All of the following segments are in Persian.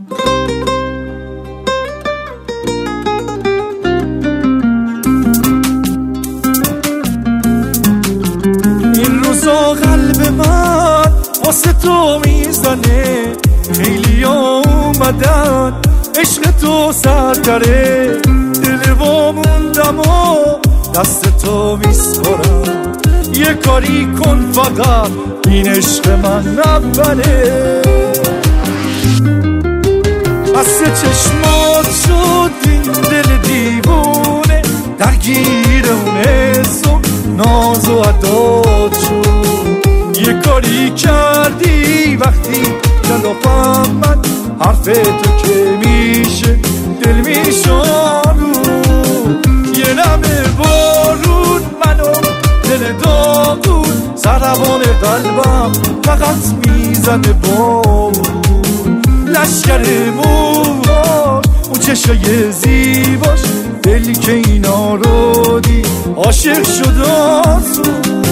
این روزا قلب من واسه تو میزنه، خیلی اومدن عشق تو سرتره، دل واموندم و دست تو میسپارم، یه کاری کن فقط این عشق من نبره. از سه چشمات شد این دل دیوونه، درگیر اون حس و ناز و عداد شد، یه کاری کردی وقتی کلافم من حرف تو که میشه دل میشانو، یه نمه بارون منو دل داغون، سربان قلبم فقط میزنه بامون، لشکر موهاش اون چشای زیباش، دلی که اینا رو دی عاشق شد آسون.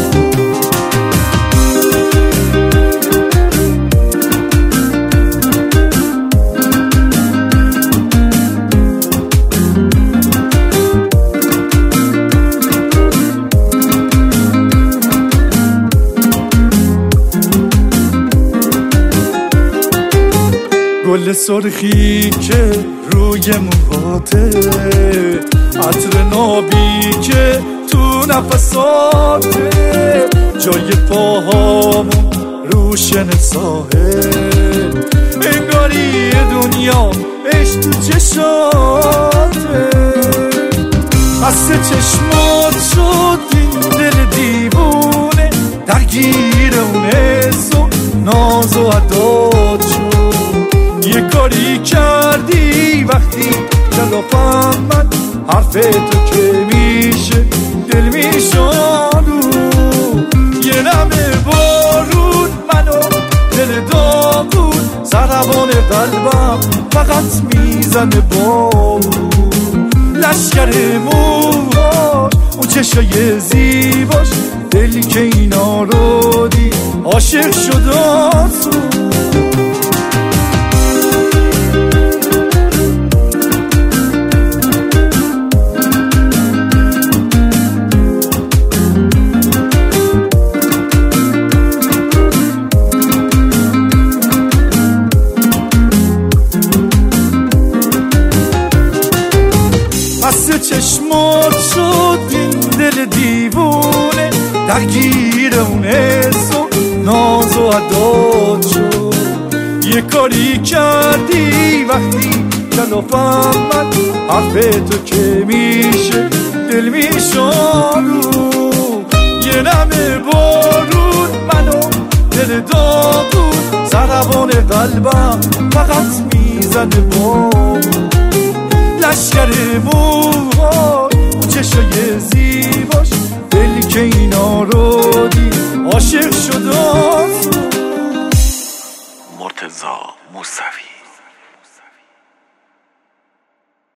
گل سرخی که روی موهاته، عطر نابی که تو نفساته، جای پاهامون روشن ساحل، انگاری دنیا عشق تو چشاته. از سه چشمات شد این دل دیوونه، درگیر اون حس و ناز و عداد شد، یه کاری کردی وقتی کلافم من حرف تو که میشه دل میشانو، یه نمه بارون منو دل داغون، سربان قلبم فقط میزنه بامون، لشکر موهاش اون چشای زیباش، دلی که اینا رو دی عاشق شد آسون. از چشمات شد این دل دیوونه، درگیر اون حس و ناز و عداد شد، یه کاری کردی وقتی کلافم من حرف تو که میشه دل میشانو، یه نمه بارون منو دل داغون، سربان قلبم فقط میزنه بامون، لشکر موهاش اون چشای زیباش، دلی که اینا رو دی عاشق شد آسون. مرتضی موسوی.